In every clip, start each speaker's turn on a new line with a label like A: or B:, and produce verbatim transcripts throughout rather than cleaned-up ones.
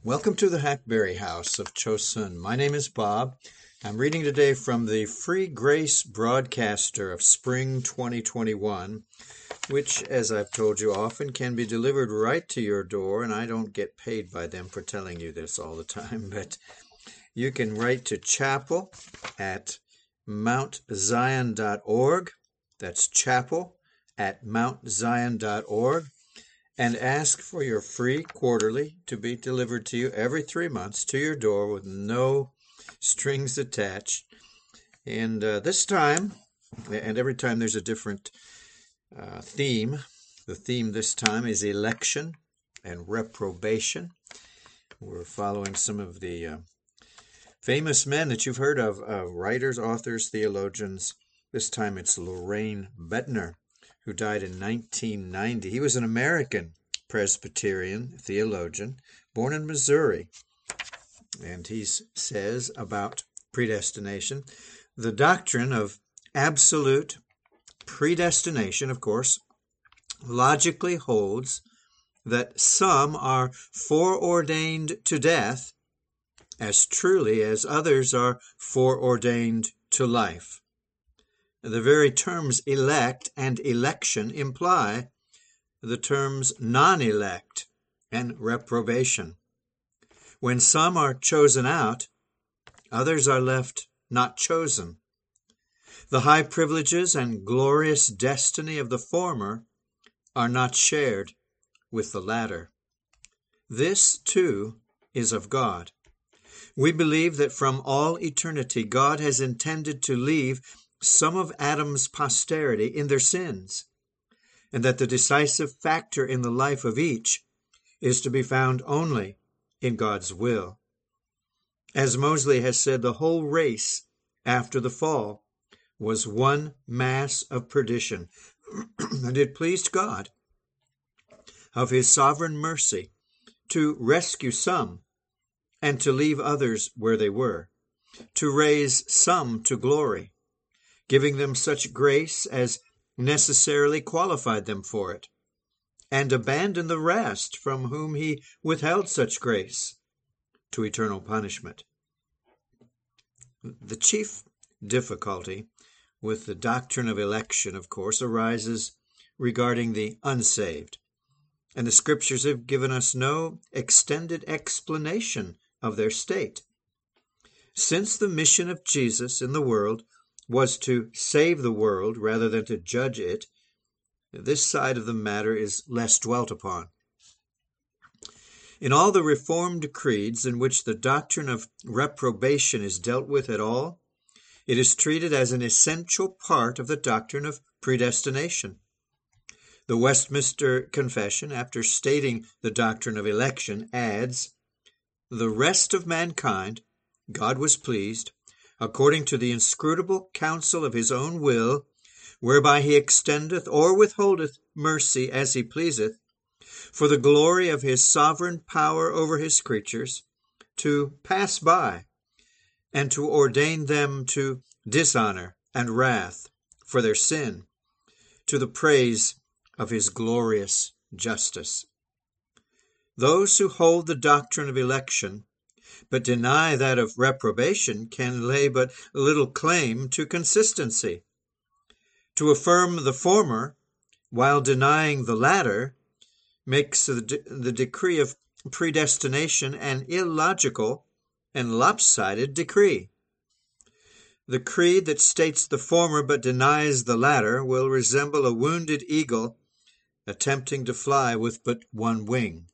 A: Welcome to the Hackberry House of Chosun. My name is Bob. I'm reading today from the Free Grace Broadcaster of Spring twenty twenty-one, which, as I've told you often, can be delivered right to your door, and I don't get paid by them for telling you this all the time, but you can write to chapel at mount zion dot org. That's chapel at mount zion dot org. And ask for your free quarterly to be delivered to you every three months to your door with no strings attached. And uh, this time, and every time there's a different uh, theme. The theme this time is election and reprobation. We're following some of the uh, famous men that you've heard of, uh, writers, authors, theologians. This time it's Loraine Boettner, who died in nineteen ninety. He was an American Presbyterian theologian, born in Missouri. And he says about predestination, the doctrine of absolute predestination, of course, logically holds that some are foreordained to death as truly as others are foreordained to life. The very terms elect and election imply the terms non-elect and reprobation. When some are chosen out, others are left not chosen. The high privileges and glorious destiny of the former are not shared with the latter. This, too, is of God. We believe that from all eternity God has intended to leave some of Adam's posterity in their sins, and that the decisive factor in the life of each is to be found only in God's will. As Mosley has said, the whole race after the fall was one mass of perdition, and it pleased God, of his sovereign mercy, to rescue some and to leave others where they were, to raise some to glory, giving them such grace as necessarily qualified them for it, and abandon the rest from whom he withheld such grace to eternal punishment. The chief difficulty with the doctrine of election, of course, arises regarding the unsaved, and the Scriptures have given us no extended explanation of their state. Since the mission of Jesus in the world was to save the world rather than to judge it, this side of the matter is less dwelt upon. In all the Reformed creeds in which the doctrine of reprobation is dealt with at all, it is treated as an essential part of the doctrine of predestination. The Westminster Confession, after stating the doctrine of election, adds, "The rest of mankind God was pleased, according to the inscrutable counsel of his own will, whereby he extendeth or withholdeth mercy as he pleaseth, for the glory of his sovereign power over his creatures, to pass by, and to ordain them to dishonor and wrath for their sin, to the praise of his glorious justice." Those who hold the doctrine of election but deny that of reprobation can lay but little claim to consistency. To affirm the former while denying the latter makes the, de- the decree of predestination an illogical and lopsided decree. The creed that states the former but denies the latter will resemble a wounded eagle attempting to fly with but one wing.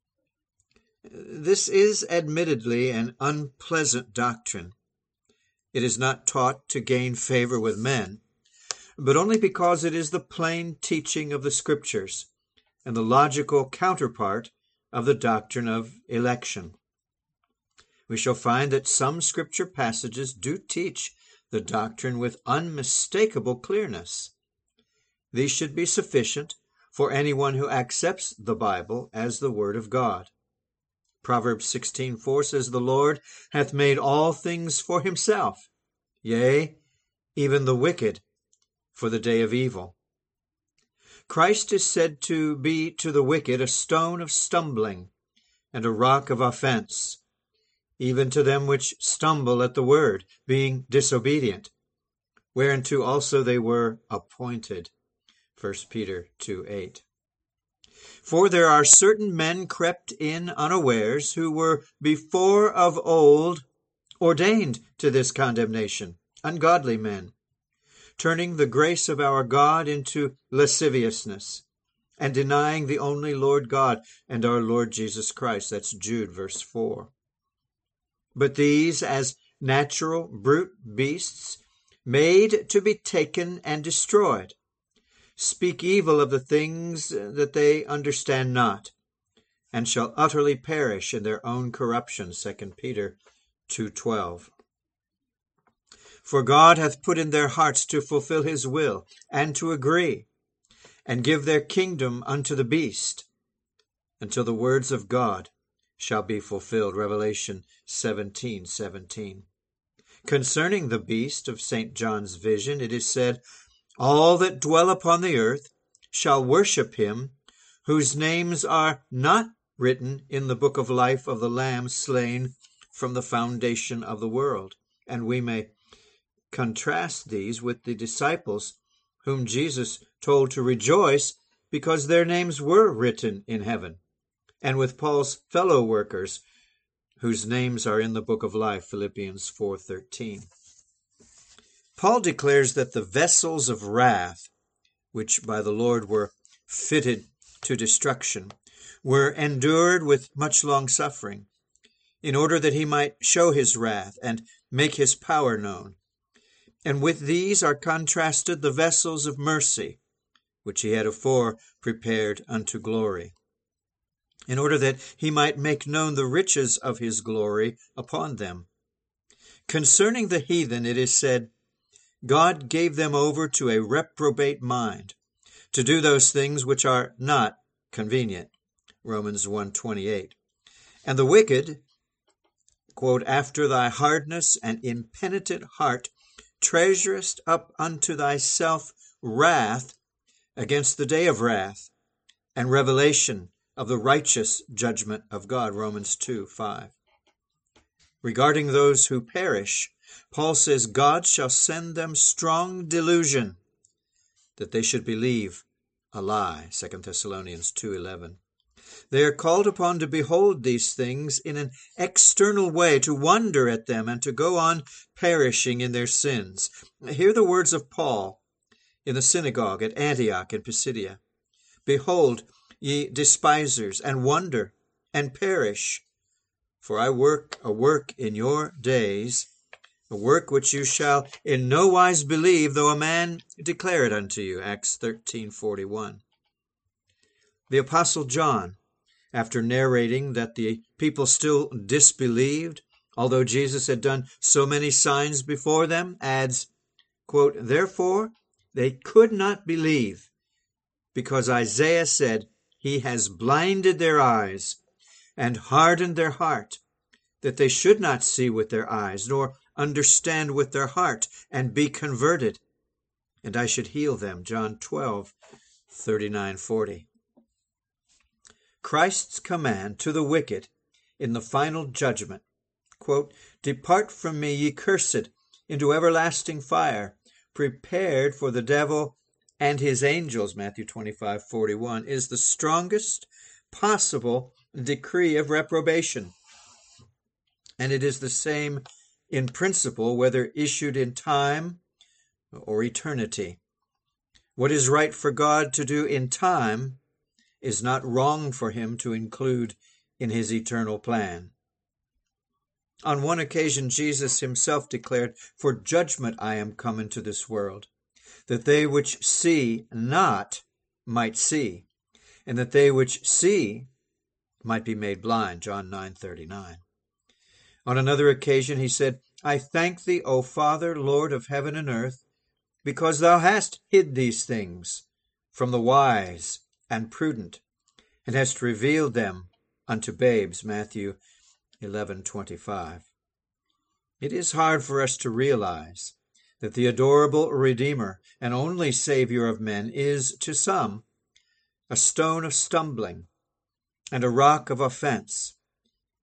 A: This is admittedly an unpleasant doctrine. It is not taught to gain favor with men, but only because it is the plain teaching of the Scriptures and the logical counterpart of the doctrine of election. We shall find that some Scripture passages do teach the doctrine with unmistakable clearness. These should be sufficient for anyone who accepts the Bible as the Word of God. Proverbs sixteen four says, "The Lord hath made all things for himself, yea, even the wicked for the day of evil." Christ is said to be to the wicked a stone of stumbling and a rock of offense, even to them which stumble at the word, being disobedient, whereunto also they were appointed. First Peter two eight. For there are certain men crept in unawares, who were before of old ordained to this condemnation, ungodly men, turning the grace of our God into lasciviousness, and denying the only Lord God and our Lord Jesus Christ. That's Jude, verse four. But these, as natural brute beasts, made to be taken and destroyed, speak evil of the things that they understand not, and shall utterly perish in their own corruption. Second Peter two twelve. For God hath put in their hearts to fulfill his will, and to agree, and give their kingdom unto the beast, until the words of God shall be fulfilled. Revelation seventeen seventeen. Concerning the beast of Saint John's vision, it is said, all that dwell upon the earth shall worship him, whose names are not written in the book of life of the Lamb slain from the foundation of the world. And we may contrast these with the disciples whom Jesus told to rejoice because their names were written in heaven, and with Paul's fellow workers whose names are in the book of life, Philippians four thirteen. Paul declares that the vessels of wrath, which by the Lord were fitted to destruction, were endured with much long suffering, in order that he might show his wrath and make his power known. And with these are contrasted the vessels of mercy, which he had afore prepared unto glory, in order that he might make known the riches of his glory upon them. Concerning the heathen it is said, God gave them over to a reprobate mind, to do those things which are not convenient. Romans one twenty-eight. And the wicked, quote, after thy hardness and impenitent heart, treasurest up unto thyself wrath against the day of wrath, and revelation of the righteous judgment of God. Romans two five. Regarding those who perish, Paul says, God shall send them strong delusion, that they should believe a lie. Second Thessalonians two eleven. They are called upon to behold these things in an external way, to wonder at them, and to go on perishing in their sins. Hear the words of Paul in the synagogue at Antioch in Pisidia. Behold, ye despisers, and wonder, and perish. For I work a work in your days, a work which you shall in no wise believe, though a man declare it unto you. Acts thirteen forty-one. The Apostle John, after narrating that the people still disbelieved, although Jesus had done so many signs before them, adds, quote, therefore they could not believe, because Isaiah said, he has blinded their eyes and hardened their heart, that they should not see with their eyes, nor understand with their heart, and be converted, and I should heal them. John twelve thirty-nine forty. Christ's command to the wicked in the final judgment, quote, depart from me, ye cursed, into everlasting fire, prepared for the devil and his angels, Matthew twenty-five forty-one, is the strongest possible decree of reprobation. And it is the same in principle, whether issued in time or eternity. What is right for God to do in time is not wrong for him to include in his eternal plan. On one occasion, Jesus himself declared, for judgment I am come into this world, that they which see not might see, and that they which see might be made blind. John nine thirty-nine. On another occasion he said, I thank thee, O Father, Lord of heaven and earth, because thou hast hid these things from the wise and prudent, and hast revealed them unto babes. Matthew eleven twenty-five. It is hard for us to realize that the adorable Redeemer and only Savior of men is, to some, a stone of stumbling and a rock of offense,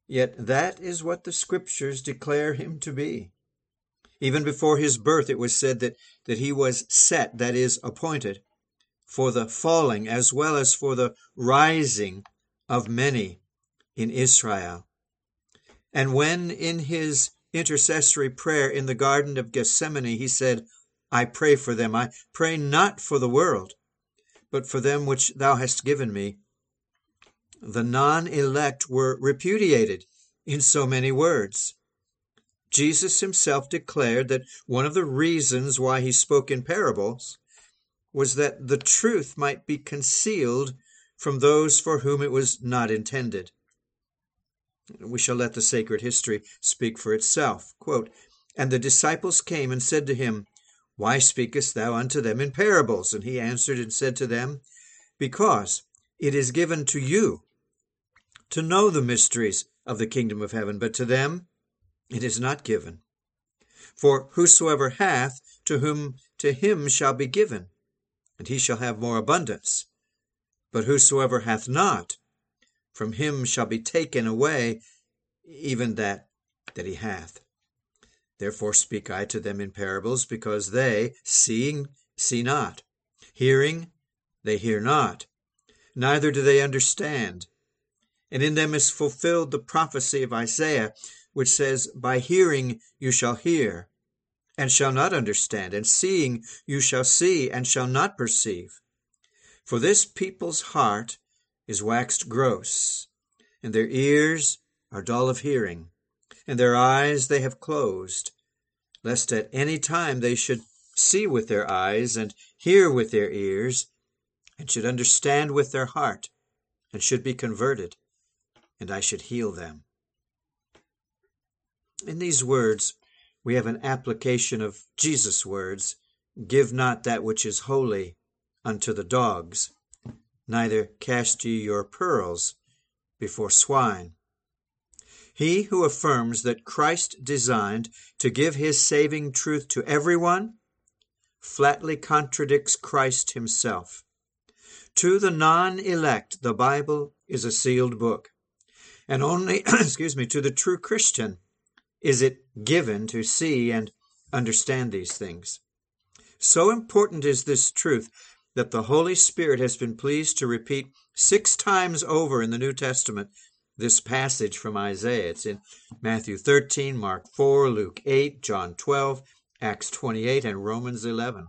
A: Yet that is what the Scriptures declare him to be. Even before his birth it was said that, that he was set, that is, appointed, for the falling as well as for the rising of many in Israel. And when in his intercessory prayer in the Garden of Gethsemane he said, I pray for them, I pray not for the world, but for them which thou hast given me, the non-elect were repudiated in so many words. Jesus himself declared that one of the reasons why he spoke in parables was that the truth might be concealed from those for whom it was not intended. We shall let the sacred history speak for itself. Quote, And the disciples came and said to him, Why speakest thou unto them in parables? And he answered and said to them, Because it is given to you to know the mysteries of the kingdom of heaven, but to them it is not given. For whosoever hath, to whom to him shall be given, and he shall have more abundance. But whosoever hath not, from him shall be taken away even that that he hath. Therefore speak I to them in parables, because they, seeing, see not, hearing, they hear not, neither do they understand. And in them is fulfilled the prophecy of Isaiah, which says, By hearing you shall hear, and shall not understand, and seeing you shall see, and shall not perceive. For this people's heart is waxed gross, and their ears are dull of hearing, and their eyes they have closed, lest at any time they should see with their eyes, and hear with their ears, and should understand with their heart, and should be converted, and I should heal them. In these words, we have an application of Jesus' words, Give not that which is holy unto the dogs, neither cast ye your pearls before swine. He who affirms that Christ designed to give his saving truth to everyone flatly contradicts Christ himself. To the non-elect, the Bible is a sealed book, and only, excuse me, to the true Christian is it given to see and understand these things. So important is this truth that the Holy Spirit has been pleased to repeat six times over in the New Testament this passage from Isaiah. It's in Matthew thirteen, Mark four, Luke eight, John twelve, Acts twenty-eight, and Romans eleven.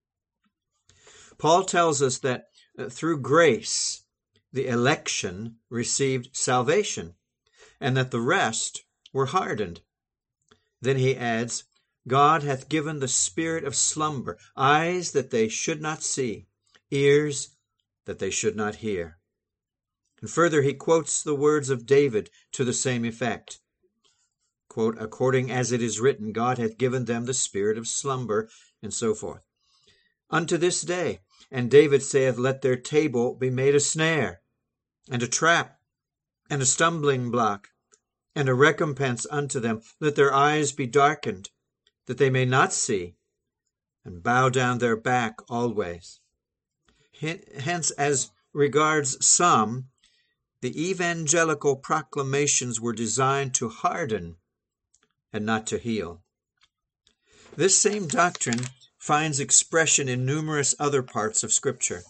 A: Paul tells us that through grace, the election received salvation, and that the rest were hardened. Then he adds, God hath given the spirit of slumber, eyes that they should not see, ears that they should not hear. And further, he quotes the words of David to the same effect. Quote, according as it is written, God hath given them the spirit of slumber, and so forth. Unto this day, and David saith, let their table be made a snare, and a trap, and a stumbling block, and a recompense unto them. Let their eyes be darkened, that they may not see, and bow down their back always. Hence, as regards some, the evangelical proclamations were designed to harden and not to heal. This same doctrine finds expression in numerous other parts of Scripture.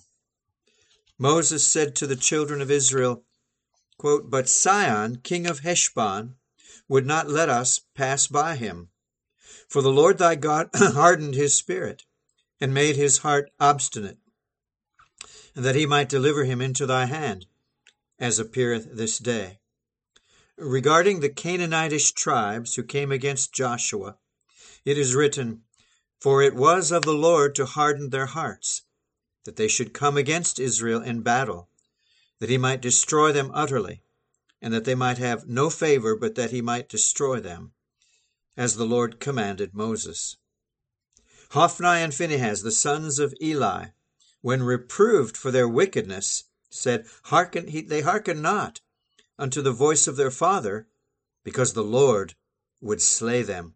A: Moses said to the children of Israel, quote, but Sihon, king of Heshbon, would not let us pass by him. For the Lord thy God hardened his spirit, and made his heart obstinate, and that he might deliver him into thy hand, as appeareth this day. Regarding the Canaanitish tribes who came against Joshua, it is written, for it was of the Lord to harden their hearts, that they should come against Israel in battle, that he might destroy them utterly, and that they might have no favor, but that he might destroy them, as the Lord commanded Moses. Hophni and Phinehas, the sons of Eli, when reproved for their wickedness, said, Hearken, he, they hearkened not unto the voice of their father, because the Lord would slay them.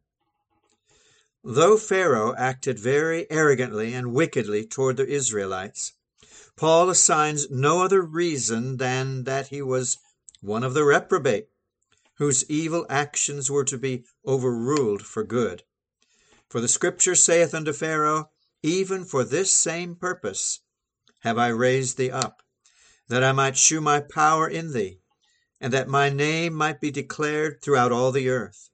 A: Though Pharaoh acted very arrogantly and wickedly toward the Israelites, Paul assigns no other reason than that he was one of the reprobate, whose evil actions were to be overruled for good. For the Scripture saith unto Pharaoh, Even for this same purpose have I raised thee up, that I might shew my power in thee, and that my name might be declared throughout all the earth.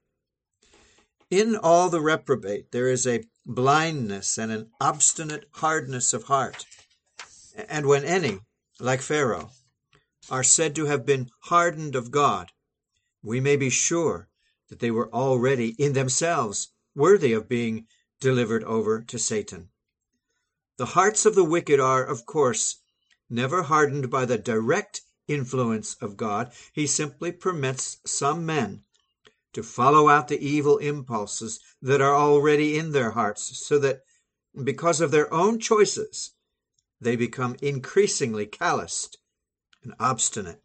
A: In all the reprobate there is a blindness and an obstinate hardness of heart. And when any, like Pharaoh, are said to have been hardened of God, we may be sure that they were already in themselves worthy of being delivered over to Satan. The hearts of the wicked are, of course, never hardened by the direct influence of God. He simply permits some men to follow out the evil impulses that are already in their hearts, so that because of their own choices, they become increasingly calloused and obstinate.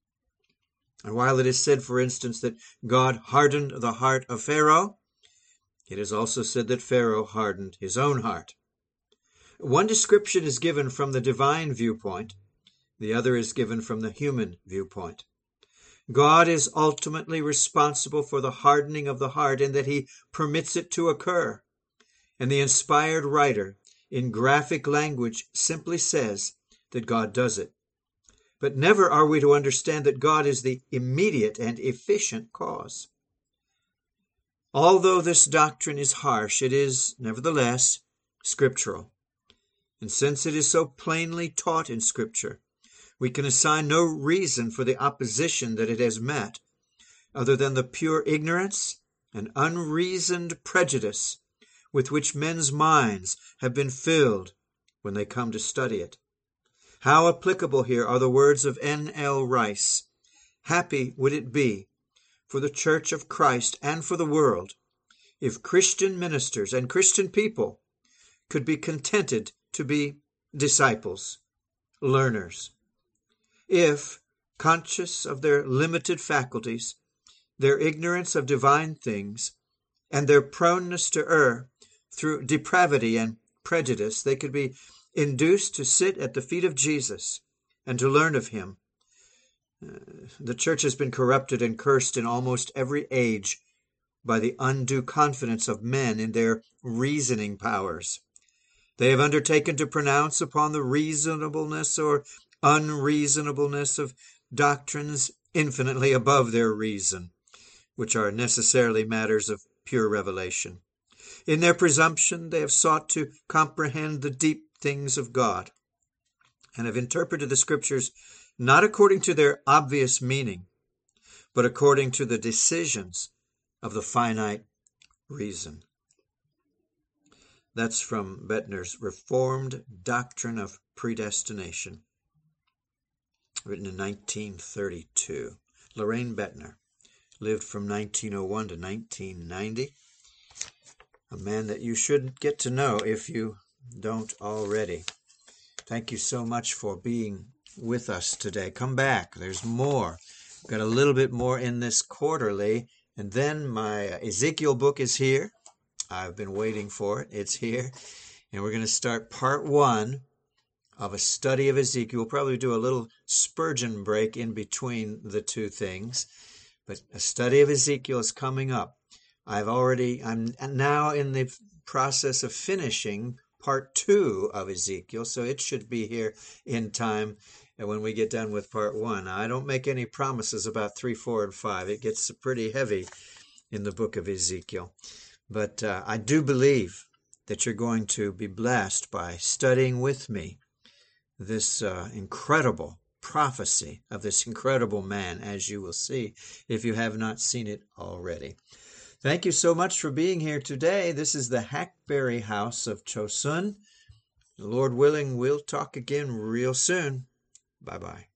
A: And while it is said, for instance, that God hardened the heart of Pharaoh, it is also said that Pharaoh hardened his own heart. One description is given from the divine viewpoint, the other is given from the human viewpoint. God is ultimately responsible for the hardening of the heart in that he permits it to occur. And the inspired writer, in graphic language, simply says that God does it. But never are we to understand that God is the immediate and efficient cause. Although this doctrine is harsh, it is, nevertheless, scriptural. And since it is so plainly taught in Scripture, we can assign no reason for the opposition that it has met, other than the pure ignorance and unreasoned prejudice with which men's minds have been filled when they come to study it. How applicable here are the words of N L Rice. Happy would it be for the Church of Christ and for the world if Christian ministers and Christian people could be contented to be disciples, learners. If, conscious of their limited faculties, their ignorance of divine things, and their proneness to err through depravity and prejudice, they could be induced to sit at the feet of Jesus and to learn of him. Uh, the church has been corrupted and cursed in almost every age by the undue confidence of men in their reasoning powers. They have undertaken to pronounce upon the reasonableness or unreasonableness of doctrines infinitely above their reason, which are necessarily matters of pure revelation. In their presumption, they have sought to comprehend the deep things of God, and have interpreted the Scriptures not according to their obvious meaning, but according to the decisions of the finite reason. That's from Bettner's Reformed Doctrine of Predestination, written in nineteen thirty-two. Loraine Bettner lived from nineteen oh one to nineteen ninety. A man that you should get to know if you don't already. Thank you so much for being with us today. Come back. There's more. We've got a little bit more in this quarterly. And then my Ezekiel book is here. I've been waiting for it. It's here. And we're going to start part one of a study of Ezekiel. We'll probably do a little Spurgeon break in between the two things. But a study of Ezekiel is coming up. I've already, I'm now in the process of finishing part two of Ezekiel, so it should be here in time when we get done with part one. I don't make any promises about three, four, and five. It gets pretty heavy in the book of Ezekiel. But uh, I do believe that you're going to be blessed by studying with me this uh, incredible prophecy of this incredible man, as you will see if you have not seen it already. Thank you so much for being here today. This is the Hackberry House of Chosun. Lord willing, we'll talk again real soon. Bye-bye.